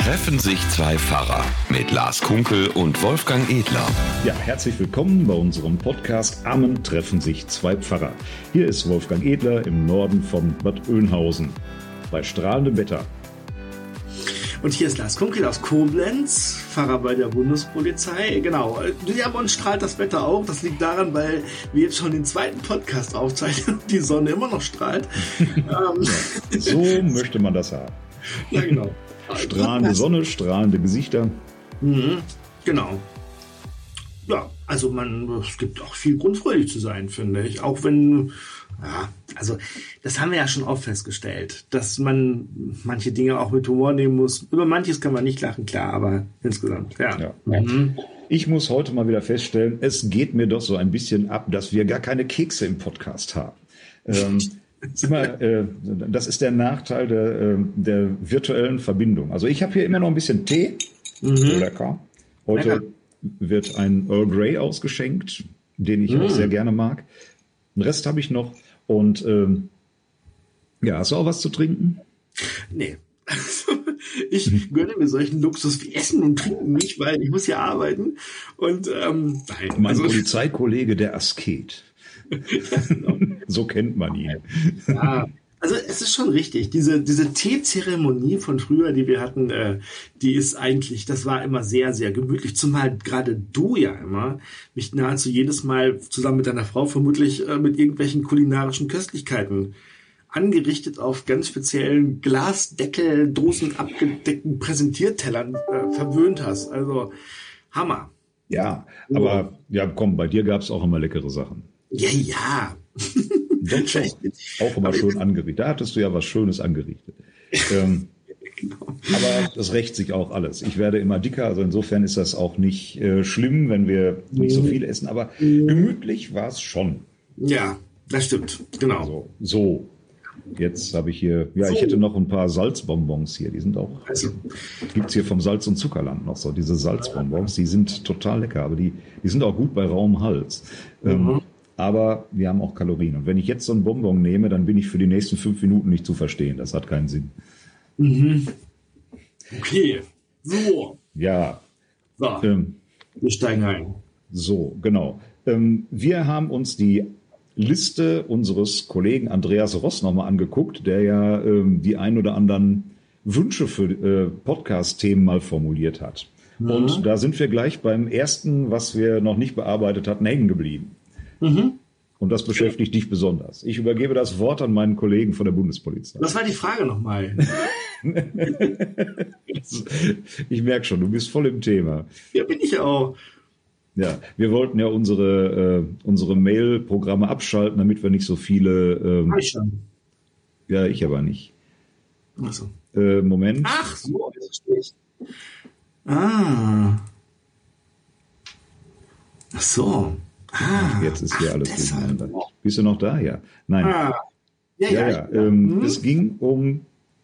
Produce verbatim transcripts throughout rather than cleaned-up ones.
Treffen sich zwei Pfarrer mit Lars Kunkel und Wolfgang Edler. Ja, herzlich willkommen bei unserem Podcast Amen treffen sich zwei Pfarrer. Hier ist Wolfgang Edler im Norden von Bad Oeynhausen bei strahlendem Wetter. Und hier ist Lars Kunkel aus Koblenz, Pfarrer bei der Bundespolizei. Genau, ja, bei uns strahlt das Wetter auch. Das liegt daran, weil wir jetzt schon den zweiten Podcast aufzeichnen und die Sonne immer noch strahlt. Ja, so möchte man das haben. Ja, genau. Strahlende Sonne, strahlende Gesichter. Mhm, genau. Ja, also man, es gibt auch viel Grund, fröhlich zu sein, finde ich. Auch wenn, ja, also das haben wir ja schon oft festgestellt, dass man manche Dinge auch mit Humor nehmen muss. Über manches kann man nicht lachen, klar, aber insgesamt, ja. Ja. Mhm. Ich muss heute mal wieder feststellen, es geht mir doch so ein bisschen ab, dass wir gar keine Kekse im Podcast haben. Ähm, Immer, äh, das ist der Nachteil der, äh, der virtuellen Verbindung. Also ich habe hier immer noch ein bisschen Tee. Mhm. Lecker. Heute Lecker. wird ein Earl Grey ausgeschenkt, den ich Mhm. auch sehr gerne mag. Den Rest habe ich noch. Und ähm, ja, hast du auch was zu trinken? Nee. Also, ich gönne mir solchen Luxus wie Essen und Trinken nicht, weil ich muss ja arbeiten. Und ähm, nein. Mein also, Polizeikollege, der Asket. So kennt man ihn. Ja, also es ist schon richtig. Diese, diese Teezeremonie von früher, die wir hatten, äh, die ist eigentlich, das war immer sehr, sehr gemütlich. Zumal gerade du ja immer mich nahezu jedes Mal zusammen mit deiner Frau vermutlich äh, mit irgendwelchen kulinarischen Köstlichkeiten angerichtet auf ganz speziellen Glasdeckel, Dosen abgedeckten Präsentiertellern äh, verwöhnt hast. Also Hammer. Ja, aber ja, komm, bei dir gab es auch immer leckere Sachen. Ja, ja. Doch, doch. Auch immer schön angerichtet. Da hattest du ja was Schönes angerichtet. Ähm, aber das rächt sich auch alles. Ich werde immer dicker, also insofern ist das auch nicht äh, schlimm, wenn wir nicht so viel essen. Aber gemütlich war es schon. Ja, das stimmt. Genau. Also, so. Jetzt habe ich hier, ja, So. ich hätte noch ein paar Salzbonbons hier. Die sind auch, Also, gibt es hier vom Salz- und Zuckerland noch so, diese Salzbonbons. Die sind total lecker, aber die, die sind auch gut bei rauem Hals. Ähm, Mhm. Aber wir haben auch Kalorien. Und wenn ich jetzt so einen Bonbon nehme, dann bin ich für die nächsten fünf Minuten nicht zu verstehen. Das hat keinen Sinn. Mhm. Okay. So. Ja, So. ähm, Wir steigen ein. so, genau. Ähm, wir haben uns die Liste unseres Kollegen Andreas Ross nochmal angeguckt, der ja ähm, die ein oder anderen Wünsche für äh, Podcast-Themen mal formuliert hat. Mhm. Und da sind wir gleich beim ersten, was wir noch nicht bearbeitet hatten, hängen geblieben. Mhm. Und das beschäftigt dich besonders. Ich übergebe das Wort an meinen Kollegen von der Bundespolizei. Was war die Frage nochmal? Ich merke schon, du bist voll im Thema. Ja, bin ich auch. Ja, wir wollten ja unsere, äh, unsere Mail-Programme abschalten, damit wir nicht so viele... Ähm, Hab ich schon. ja, ich aber nicht. Achso. Äh, Moment. Ach so, das verstehe ich. Ah. Ach so. Ah. Jetzt ist hier Ach, alles deshalb. durcheinander. Bist du noch da? Ja. Nein. Ah. Ja, ja, ja. ja. ich- Ähm, Hm? Es ging um...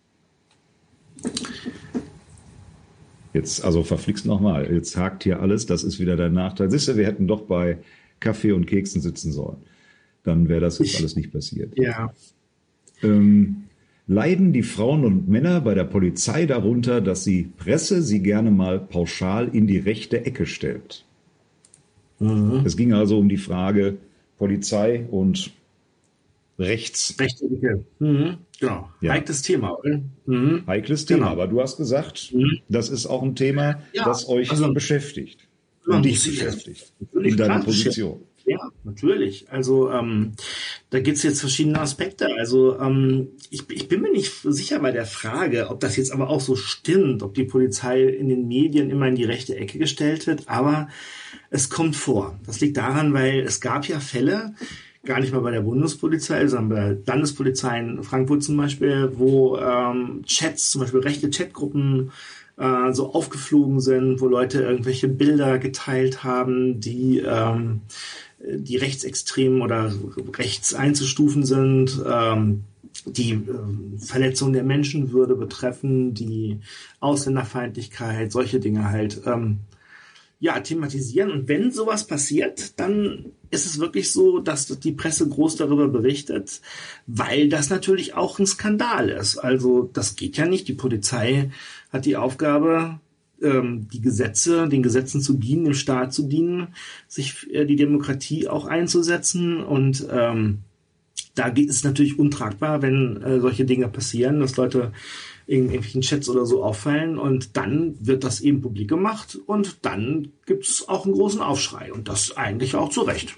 Jetzt, also verflixt nochmal. Jetzt hakt hier alles. Das ist wieder dein Nachteil. Siehst du, wir hätten doch bei Kaffee und Keksen sitzen sollen. Dann wäre das jetzt Ich- alles nicht passiert. Ja. Ähm, leiden die Frauen und Männer bei der Polizei darunter, dass die Presse sie gerne mal pauschal in die rechte Ecke stellt? Mhm. Es ging also um die Frage Polizei und rechts. Rechte Ecke. Mhm. Genau. Ja. Heikles Thema, oder? Mhm. Heikles Thema, Genau. aber du hast gesagt, Mhm. das ist auch ein Thema, Ja, das euch also- beschäftigt. Man Und dich muss sich das- beschäftigt. natürlich In deiner klar Position. Ja, natürlich. Also ähm, da gibt es jetzt verschiedene Aspekte. Also ähm, ich, ich bin mir nicht sicher bei der Frage, ob das jetzt aber auch so stimmt, ob die Polizei in den Medien immer in die rechte Ecke gestellt wird, aber es kommt vor. Das liegt daran, weil es gab ja Fälle, gar nicht mal bei der Bundespolizei, sondern bei der Landespolizei in Frankfurt zum Beispiel, wo ähm, Chats, zum Beispiel rechte Chatgruppen, äh, so aufgeflogen sind, wo Leute irgendwelche Bilder geteilt haben, die ähm, die rechtsextrem oder rechts einzustufen sind, ähm, die äh, Verletzung der Menschenwürde betreffen, die Ausländerfeindlichkeit, solche Dinge halt. Ähm, ja, thematisieren. Und wenn sowas passiert, dann ist es wirklich so, dass die Presse groß darüber berichtet, weil das natürlich auch ein Skandal ist. Also das geht ja nicht. Die Polizei hat die Aufgabe, ähm, die Gesetze, den Gesetzen zu dienen, dem Staat zu dienen, sich äh, die Demokratie auch einzusetzen. Und ähm, da ist es natürlich untragbar, wenn äh, solche Dinge passieren, dass Leute in irgendwelchen Chats oder so auffallen und dann wird das eben publik gemacht und dann gibt es auch einen großen Aufschrei und das eigentlich auch zu Recht,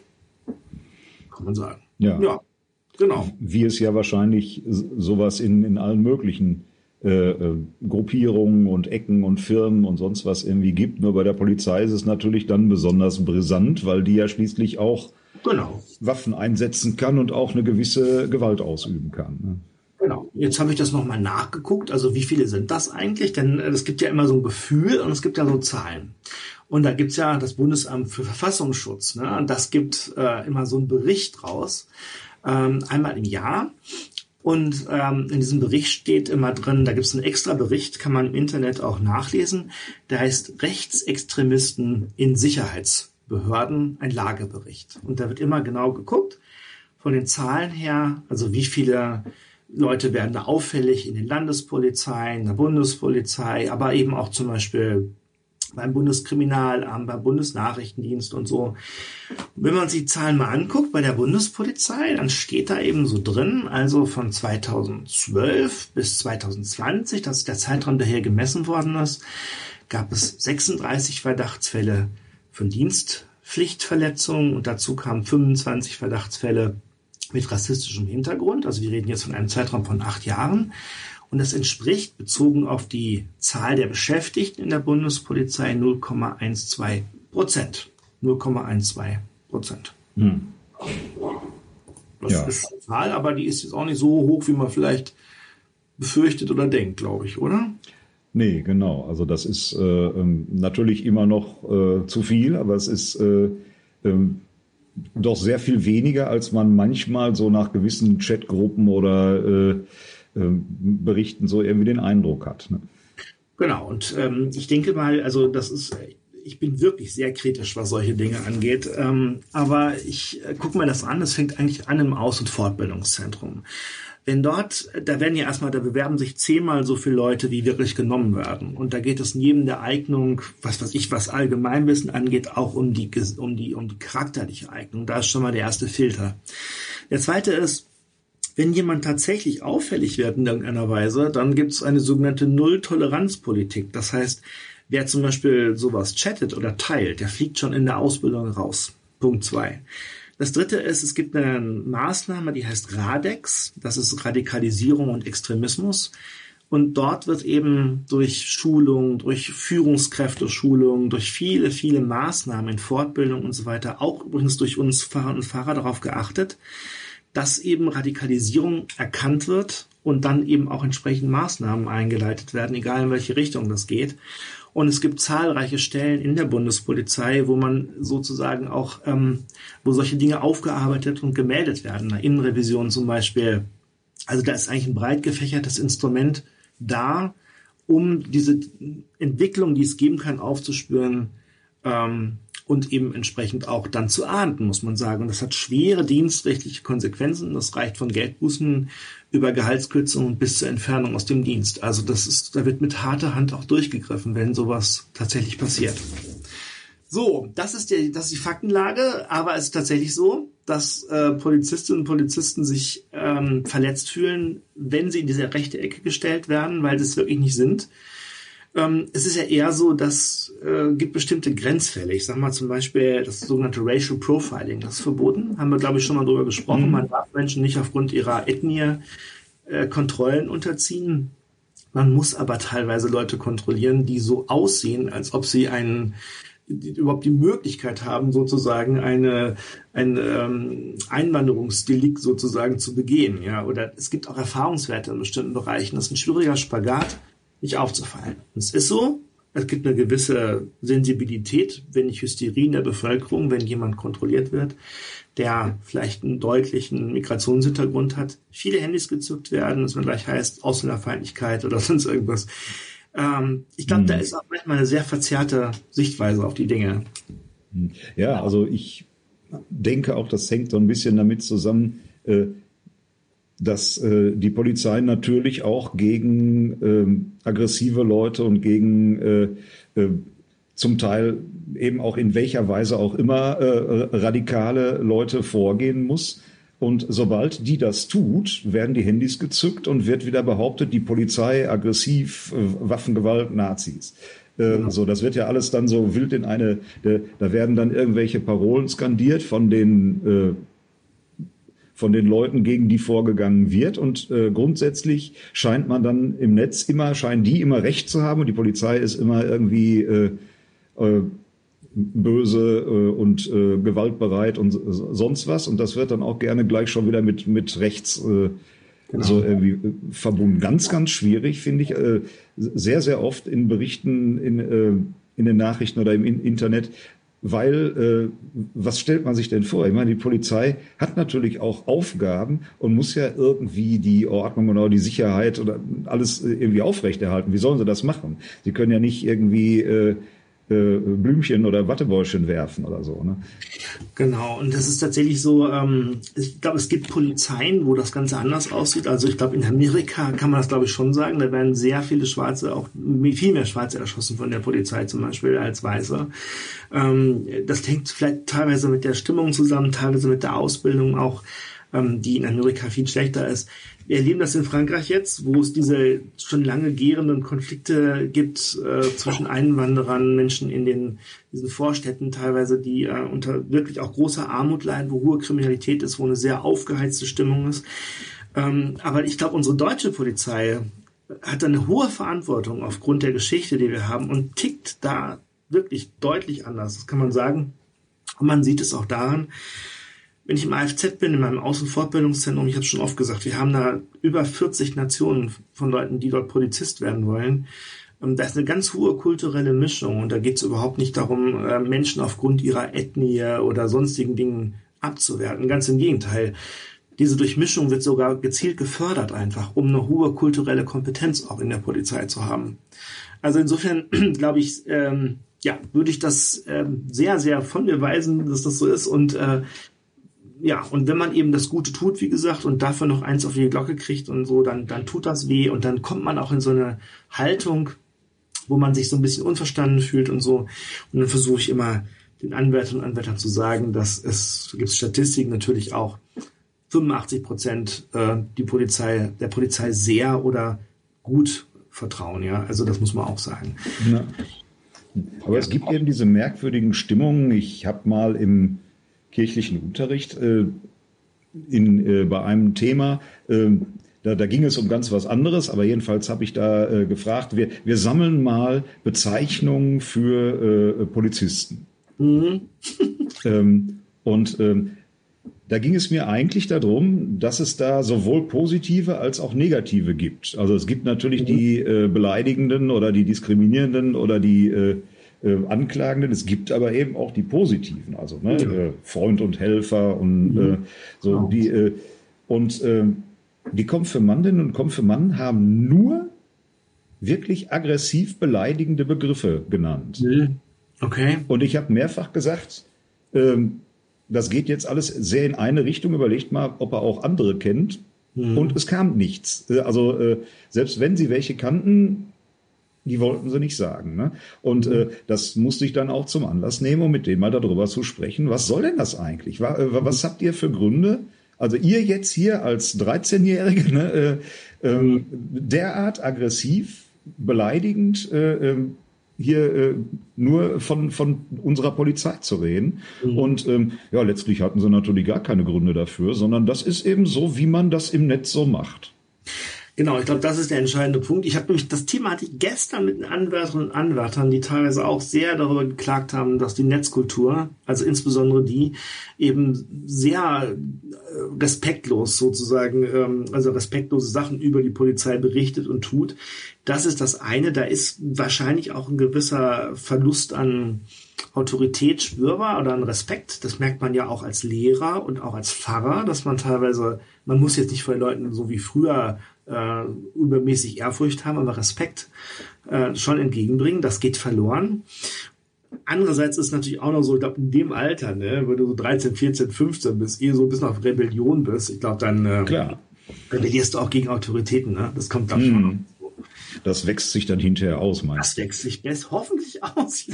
kann man sagen. Ja, ja genau. Wie es ja wahrscheinlich sowas in, in allen möglichen äh, äh, Gruppierungen und Ecken und Firmen und sonst was irgendwie gibt. Nur bei der Polizei ist es natürlich dann besonders brisant, weil die ja schließlich auch genau. Waffen einsetzen kann und auch eine gewisse Gewalt ausüben kann. Ne? Genau. Jetzt habe ich das nochmal nachgeguckt. Also wie viele sind das eigentlich? Denn es gibt ja immer so ein Gefühl und es gibt ja so Zahlen. Und da gibt es ja das Bundesamt für Verfassungsschutz. Ne? Und das gibt äh, immer so einen Bericht raus, ähm, einmal im Jahr. Und ähm, in diesem Bericht steht immer drin, da gibt es einen extra Bericht, kann man im Internet auch nachlesen. Der heißt Rechtsextremisten in Sicherheitsbehörden, ein Lagebericht. Und da wird immer genau geguckt, von den Zahlen her, also wie viele Leute werden da auffällig in den Landespolizeien, in der Bundespolizei, aber eben auch zum Beispiel beim Bundeskriminalamt, beim Bundesnachrichtendienst und so. Und wenn man sich die Zahlen mal anguckt bei der Bundespolizei, dann steht da eben so drin, also von zweitausendzwölf bis zweitausendzwanzig, das ist der Zeitraum, der hier gemessen worden ist, gab es sechsunddreißig Verdachtsfälle von Dienstpflichtverletzungen und dazu kamen fünfundzwanzig Verdachtsfälle mit rassistischem Hintergrund. Also wir reden jetzt von einem Zeitraum von acht Jahren. Und das entspricht, bezogen auf die Zahl der Beschäftigten in der Bundespolizei, null Komma zwölf Prozent. null Komma zwölf Prozent. Hm. Das ja. ist eine Zahl, aber die ist jetzt auch nicht so hoch, wie man vielleicht befürchtet oder denkt, glaube ich, oder? Nee, genau. Also das ist äh, natürlich immer noch äh, zu viel, aber es ist äh, ähm, doch sehr viel weniger, als man manchmal so nach gewissen Chatgruppen oder äh, äh, Berichten so irgendwie den Eindruck hat. Ne? Genau, und ähm, ich denke mal, also das ist, ich bin wirklich sehr kritisch, was solche Dinge angeht, ähm, aber ich äh, gucke mir das an, es fängt eigentlich an im Aus- und Fortbildungszentrum. Wenn dort, da werden ja erstmal, da bewerben sich zehnmal so viele Leute, wie wirklich genommen werden. Und da geht es neben der Eignung, was weiß ich, was Allgemeinwissen angeht, auch um die, um die, um die charakterliche Eignung. Da ist schon mal der erste Filter. Der zweite ist, wenn jemand tatsächlich auffällig wird in irgendeiner Weise, dann gibt es eine sogenannte Null-Toleranz-Politik. Das heißt, wer zum Beispiel sowas chattet oder teilt, der fliegt schon in der Ausbildung raus. Punkt zwei. Das dritte ist, es gibt eine Maßnahme, die heißt RADEX. Das ist Radikalisierung und Extremismus. Und dort wird eben durch Schulung, durch Führungskräfteschulung, durch viele, viele Maßnahmen in Fortbildung und so weiter, auch übrigens durch uns Fahrer und Fahrer darauf geachtet, dass eben Radikalisierung erkannt wird und dann eben auch entsprechend Maßnahmen eingeleitet werden, egal in welche Richtung das geht. Und es gibt zahlreiche Stellen in der Bundespolizei, wo man sozusagen auch, ähm, wo solche Dinge aufgearbeitet und gemeldet werden. Eine Innenrevision zum Beispiel. Also da ist eigentlich ein breit gefächertes Instrument da, um diese Entwicklung, die es geben kann, aufzuspüren ähm, und eben entsprechend auch dann zu ahnden, muss man sagen. Und das hat schwere dienstrechtliche Konsequenzen. Das reicht von Geldbußen über Gehaltskürzungen bis zur Entfernung aus dem Dienst. Also das ist, da wird mit harter Hand auch durchgegriffen, wenn sowas tatsächlich passiert. So, das ist die, das ist die Faktenlage, aber es ist tatsächlich so, dass äh, Polizistinnen und Polizisten sich ähm, verletzt fühlen, wenn sie in diese rechte Ecke gestellt werden, weil sie es wirklich nicht sind. Ähm, es ist ja eher so, dass äh, gibt bestimmte Grenzfälle. Ich sage mal zum Beispiel das sogenannte Racial Profiling, das ist verboten. Haben wir, glaube ich, schon mal drüber gesprochen. Mhm. Man darf Menschen nicht aufgrund ihrer Ethnie äh, Kontrollen unterziehen. Man muss aber teilweise Leute kontrollieren, die so aussehen, als ob sie einen die überhaupt die Möglichkeit haben, sozusagen eine, ein ähm, Einwanderungsdelikt sozusagen zu begehen. Ja? Oder es gibt auch Erfahrungswerte in bestimmten Bereichen. Das ist ein schwieriger Spagat, nicht aufzufallen. Und es ist so, es gibt eine gewisse Sensibilität, wenn nicht Hysterie in der Bevölkerung, wenn jemand kontrolliert wird, der vielleicht einen deutlichen Migrationshintergrund hat. Viele Handys gezückt werden, dass man gleich heißt Ausländerfeindlichkeit oder sonst irgendwas. Ähm, ich glaube, hm. da ist auch manchmal eine sehr verzerrte Sichtweise auf die Dinge. Ja, also ich denke auch, das hängt so ein bisschen damit zusammen, äh, dass äh, die Polizei natürlich auch gegen äh, aggressive Leute und gegen äh, äh, zum Teil eben auch in welcher Weise auch immer äh, radikale Leute vorgehen muss. Und sobald die das tut, werden die Handys gezückt und wird wieder behauptet, die Polizei aggressiv, äh, Waffengewalt, Nazis. Äh, ja. So, das wird ja alles dann so wild in eine, äh, da werden dann irgendwelche Parolen skandiert von den äh, von den Leuten, gegen die vorgegangen wird. Und äh, grundsätzlich scheint man dann im Netz immer, scheinen die immer Recht zu haben und die Polizei ist immer irgendwie äh, äh, böse äh, und äh, gewaltbereit und sonst was. Und das wird dann auch gerne gleich schon wieder mit, mit rechts äh, genau. so irgendwie äh, verbunden. Ganz, ganz schwierig, finde ich. Äh, sehr, sehr oft in Berichten in, äh, in den Nachrichten oder im Internet. Weil, äh, was stellt man sich denn vor? Ich meine, die Polizei hat natürlich auch Aufgaben und muss ja irgendwie die Ordnung oder die Sicherheit oder alles irgendwie aufrechterhalten. Wie sollen sie das machen? Sie können ja nicht irgendwie äh, äh, Blümchen oder Wattebäuschen werfen oder so. Ne? Genau, und das ist tatsächlich so, ähm, ich glaube, es gibt Polizeien, wo das Ganze anders aussieht. Also ich glaube, in Amerika kann man das, glaube ich, schon sagen. Da werden sehr viele Schwarze, auch viel mehr Schwarze erschossen von der Polizei zum Beispiel als Weiße. Ähm, das hängt vielleicht teilweise mit der Stimmung zusammen, teilweise mit der Ausbildung auch, ähm, die in Amerika viel schlechter ist. Wir erleben das in Frankreich jetzt, wo es diese schon lange gärenden Konflikte gibt äh, zwischen Einwanderern, Menschen in den diesen Vorstädten teilweise, die äh, unter wirklich auch großer Armut leiden, wo hohe Kriminalität ist, wo eine sehr aufgeheizte Stimmung ist. Ähm, aber ich glaube, unsere deutsche Polizei hat eine hohe Verantwortung aufgrund der Geschichte, die wir haben und tickt da wirklich deutlich anders. Das kann man sagen. Und man sieht es auch daran, wenn ich im A F Z bin, in meinem Aus- und Fortbildungszentrum, ich habe es schon oft gesagt, wir haben da über vierzig Nationen von Leuten, die dort Polizist werden wollen. Da ist eine ganz hohe kulturelle Mischung und da geht es überhaupt nicht darum, Menschen aufgrund ihrer Ethnie oder sonstigen Dingen abzuwerten. Ganz im Gegenteil. Diese Durchmischung wird sogar gezielt gefördert einfach, um eine hohe kulturelle Kompetenz auch in der Polizei zu haben. Also insofern glaube ich, ähm, ja, würde ich das ähm, sehr, sehr von mir weisen, dass das so ist und äh, ja, und wenn man eben das Gute tut, wie gesagt, und dafür noch eins auf die Glocke kriegt und so, dann, dann tut das weh und dann kommt man auch in so eine Haltung, wo man sich so ein bisschen unverstanden fühlt und so. Und dann versuche ich immer den Anwärtern und Anwärtern zu sagen, dass es, da gibt es Statistiken natürlich auch, fünfundachtzig Prozent äh, die Polizei, der Polizei sehr oder gut vertrauen, ja. Also das muss man auch sagen. Ja. Aber es gibt eben diese merkwürdigen Stimmungen. Ich habe mal im kirchlichen Unterricht äh, in, äh, bei einem Thema, äh, da, da ging es um ganz was anderes, aber jedenfalls habe ich da äh, gefragt, wir, wir sammeln mal Bezeichnungen für äh, Polizisten. Mhm. ähm, und ähm, da ging es mir eigentlich darum, dass es da sowohl positive als auch negative gibt. Also es gibt natürlich mhm. die äh, Beleidigenden oder die Diskriminierenden oder die äh, Äh, Anklagenden, es gibt aber eben auch die positiven, also ne, ja. äh, Freund und Helfer und mhm. äh, so genau. die äh, und äh, die Konfirmandinnen und Konfirmanden haben nur wirklich aggressiv beleidigende Begriffe genannt. Mhm. Okay. Und ich habe mehrfach gesagt, äh, das geht jetzt alles sehr in eine Richtung. Überlegt mal, ob er auch andere kennt. Mhm. Und es kam nichts. Also äh, selbst wenn sie welche kannten, die wollten sie nicht sagen. Ne? Und äh, das musste ich dann auch zum Anlass nehmen, um mit denen mal darüber zu sprechen. Was soll denn das eigentlich? Was, äh, was habt ihr für Gründe? Also ihr jetzt hier als dreizehnjährige ne, äh, äh, derart aggressiv, beleidigend äh, äh, hier äh, nur von, von unserer Polizei zu reden. Mhm. Und ähm, ja, letztlich hatten sie natürlich gar keine Gründe dafür, sondern das ist eben so, wie man das im Netz so macht. Genau, ich glaube, das ist der entscheidende Punkt. Ich habe nämlich, das Thema hatte ich gestern mit den Anwärterinnen und Anwärtern, die teilweise auch sehr darüber geklagt haben, dass die Netzkultur, also insbesondere die, eben sehr respektlos sozusagen, also respektlose Sachen über die Polizei berichtet und tut. Das ist das eine. Da ist wahrscheinlich auch ein gewisser Verlust an Autorität spürbar oder an Respekt. Das merkt man ja auch als Lehrer und auch als Pfarrer, dass man teilweise, man muss jetzt nicht vor den Leuten so wie früher äh, übermäßig Ehrfurcht haben, aber Respekt äh, schon entgegenbringen. Das geht verloren. Andererseits ist natürlich auch noch so, ich glaube, in dem Alter, ne, wenn du so dreizehn, vierzehn, fünfzehn bist, ehe so ein bisschen auf Rebellion bist, ich glaube, dann äh, Klar. rebellierst du auch gegen Autoritäten. Ne? Das kommt dann schon. Hm. Das wächst sich dann hinterher aus, meinst Das wächst sich best hoffentlich aus.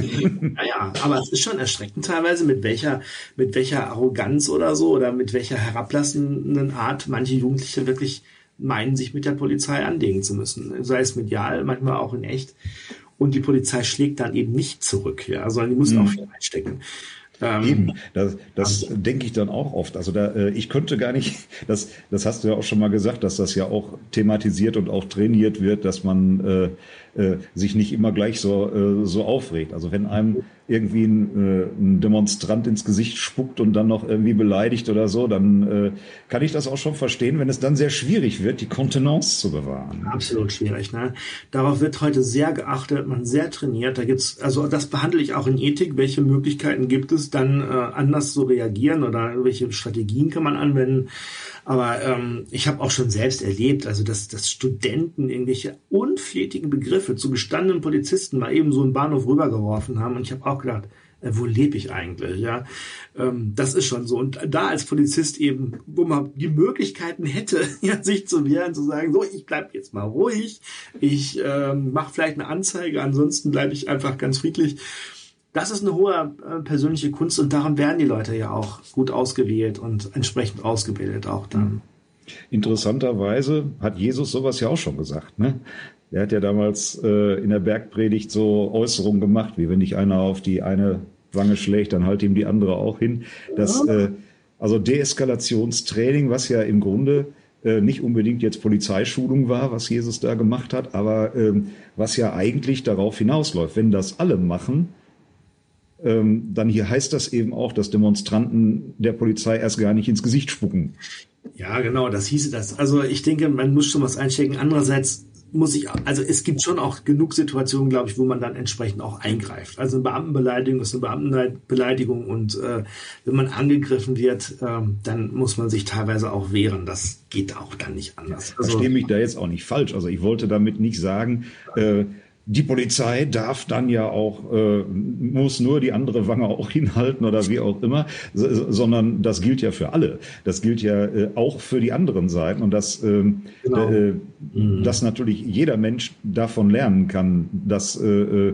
Naja, aber es ist schon erschreckend teilweise, mit welcher, mit welcher Arroganz oder so oder mit welcher herablassenden Art manche Jugendliche wirklich meinen, sich mit der Polizei anlegen zu müssen. Sei es medial, manchmal auch in echt. Und die Polizei schlägt dann eben nicht zurück, ja, sondern die müssen Mhm. auch viel einstecken. Ähm, Eben, das, das denke ich dann auch oft. Also da, äh, ich könnte gar nicht, das, das hast du ja auch schon mal gesagt, dass das ja auch thematisiert und auch trainiert wird, dass man äh, äh, sich nicht immer gleich so, äh, so aufregt. Also wenn einem irgendwie ein, äh, ein Demonstrant ins Gesicht spuckt und dann noch irgendwie beleidigt oder so, dann äh, kann ich das auch schon verstehen, wenn es dann sehr schwierig wird, die Kontenance zu bewahren. Absolut schwierig, ne? Darauf wird heute sehr geachtet, man sehr trainiert. Da gibt's, also das behandle ich auch in Ethik. Welche Möglichkeiten gibt es, dann äh, anders zu reagieren oder welche Strategien kann man anwenden? Aber ähm, ich habe auch schon selbst erlebt, also dass, dass Studenten irgendwelche unflätigen Begriffe zu gestandenen Polizisten mal eben so einen Bahnhof rübergeworfen haben. Und ich habe auch gedacht, äh, wo lebe ich eigentlich? Ja, ähm, das ist schon so. Und da als Polizist eben, wo man die Möglichkeiten hätte, ja, sich zu wehren, zu sagen, so, ich bleib jetzt mal ruhig, ich ähm, mache vielleicht eine Anzeige, ansonsten bleibe ich einfach ganz friedlich. Das ist eine hohe äh, persönliche Kunst und daran werden die Leute ja auch gut ausgewählt und entsprechend ausgebildet auch dann. Interessanterweise hat Jesus sowas ja auch schon gesagt, ne? Er hat ja damals äh, in der Bergpredigt so Äußerungen gemacht, wie wenn dich einer auf die eine Wange schlägt, dann halt ihm die andere auch hin. Das, äh, also Deeskalationstraining, was ja im Grunde äh, nicht unbedingt jetzt Polizeischulung war, was Jesus da gemacht hat, aber ähm, was ja eigentlich darauf hinausläuft. Wenn das alle machen, ähm, dann hier heißt das eben auch, dass Demonstranten der Polizei erst gar nicht ins Gesicht spucken. Ja, genau, das hieße das. Also ich denke, man muss schon was einstecken. Andererseits muss ich, also es gibt schon auch genug Situationen, glaube ich, wo man dann entsprechend auch eingreift. Also eine Beamtenbeleidigung ist eine Beamtenbeleidigung und äh, wenn man angegriffen wird, äh, dann muss man sich teilweise auch wehren. Das geht auch dann nicht anders. Also, Verstehe mich da jetzt auch nicht falsch. Also ich wollte damit nicht sagen, äh, die Polizei darf dann ja auch, äh, muss nur die andere Wange auch hinhalten oder wie auch immer, so, sondern das gilt ja für alle. Das gilt ja äh, auch für die anderen Seiten und dass, ähm, Genau. äh, Mhm. dass natürlich jeder Mensch davon lernen kann, dass äh,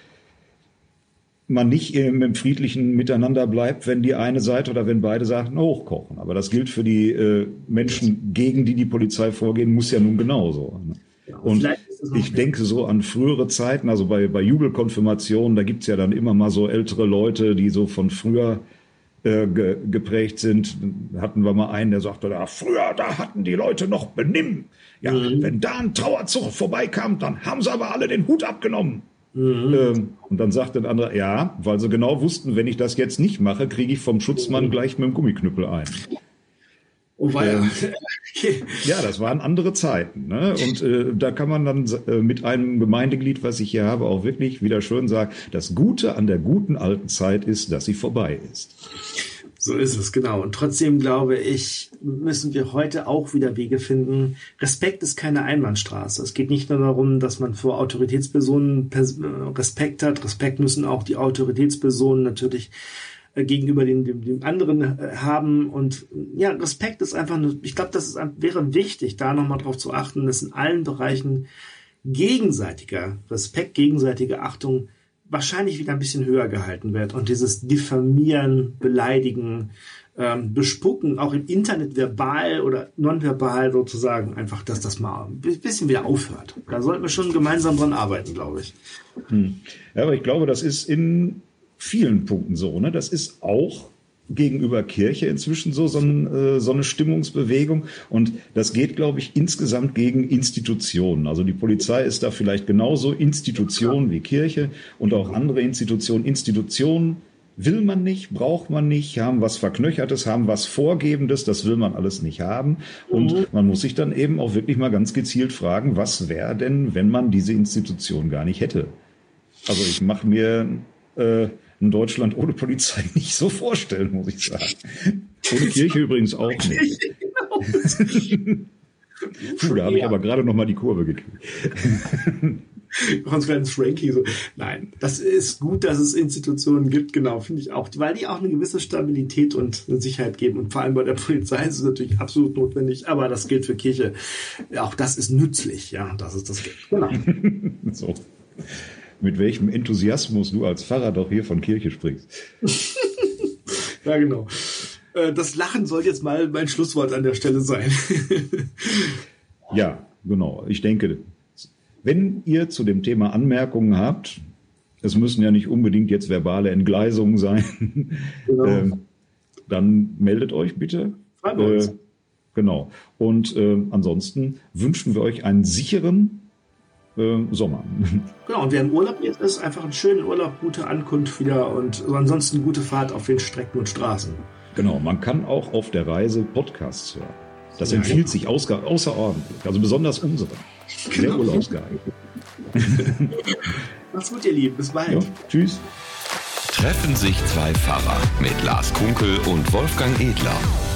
man nicht im, im friedlichen Miteinander bleibt, wenn die eine Seite oder wenn beide Seiten hochkochen. Aber das gilt für die äh, Menschen, gegen die die Polizei vorgehen, muss ja nun genauso. Ne? Ja, und Und vielleicht ist es noch- ich denke so an frühere Zeiten, also bei, bei Jubelkonfirmationen, da gibt's ja dann immer mal so ältere Leute, die so von früher äh, ge, geprägt sind. Hatten wir mal einen, der sagte, da, früher, da hatten die Leute noch Benimm. Ja, Mhm. wenn da ein Trauerzug vorbeikam, dann haben sie aber alle den Hut abgenommen. Mhm. Ähm, und dann sagte ein anderer, ja, weil sie genau wussten, wenn ich das jetzt nicht mache, kriege ich vom Schutzmann gleich mit dem Gummiknüppel ein. Oh, weil, ähm, okay. Ja, das waren andere Zeiten. Ne? Und äh, da kann man dann äh, mit einem Gemeindeglied, was ich hier habe, auch wirklich wieder schön sagen, das Gute an der guten alten Zeit ist, dass sie vorbei ist. So ist es, genau. Und trotzdem glaube ich, müssen wir heute auch wieder Wege finden. Respekt ist keine Einbahnstraße. Es geht nicht nur darum, dass man vor Autoritätspersonen Pers- äh, Respekt hat. Respekt müssen auch die Autoritätspersonen natürlich äh, gegenüber den, dem, dem anderen äh, haben. Und ja, Respekt ist einfach, eine, ich glaube, das ist, ein- wäre wichtig, da nochmal drauf zu achten, dass in allen Bereichen gegenseitiger Respekt, gegenseitige Achtung wahrscheinlich wieder ein bisschen höher gehalten wird und dieses Diffamieren, Beleidigen, ähm, Bespucken, auch im Internet verbal oder nonverbal sozusagen, einfach, dass das mal ein bisschen wieder aufhört. Da sollten wir schon gemeinsam dran arbeiten, glaube ich. Hm. Ja, aber ich glaube, das ist in vielen Punkten so. Ne? Das ist auch gegenüber Kirche inzwischen so, so, ein, äh, so eine Stimmungsbewegung. Und das geht, glaube ich, insgesamt gegen Institutionen. Also die Polizei ist da vielleicht genauso Institution wie Kirche und auch andere Institutionen. Institutionen will man nicht, braucht man nicht, haben was Verknöchertes, haben was Vorgebendes, das will man alles nicht haben. Und mhm. man muss sich dann eben auch wirklich mal ganz gezielt fragen, was wäre denn, wenn man diese Institution gar nicht hätte? Also ich mache mir äh, ein Deutschland ohne Polizei nicht so vorstellen, muss ich sagen. Ohne Kirche übrigens auch nicht. Puh, da habe ich aber gerade noch mal die Kurve gekriegt. Ganz kleines Frankie. So. Nein, das ist gut, dass es Institutionen gibt, genau, finde ich auch. Weil die auch eine gewisse Stabilität und eine Sicherheit geben. Und vor allem bei der Polizei ist es natürlich absolut notwendig, aber das gilt für Kirche. Auch das ist nützlich, ja, dass es das gibt. Genau. So. Mit welchem Enthusiasmus du als Pfarrer doch hier von Kirche sprichst. Ja, genau. Das Lachen soll jetzt mal mein Schlusswort an der Stelle sein. Ja, genau. Ich denke, wenn ihr zu dem Thema Anmerkungen habt, es müssen ja nicht unbedingt jetzt verbale Entgleisungen sein, genau. äh, dann meldet euch bitte. Äh, genau. Und äh, ansonsten wünschen wir euch einen sicheren äh, Sommer. Genau, und wer im Urlaub jetzt ist, einfach einen schönen Urlaub, gute Ankunft wieder und ansonsten gute Fahrt auf den Strecken und Straßen. Genau, man kann auch auf der Reise Podcasts hören. Das ja, empfiehlt ja. sich außer, außerordentlich, also besonders unsere. Sehr genau. Urlaubsgeeignet. Macht's gut, ihr Lieben. Bis bald. Ja, tschüss. Treffen sich zwei Pfarrer mit Lars Kunkel und Wolfgang Edler.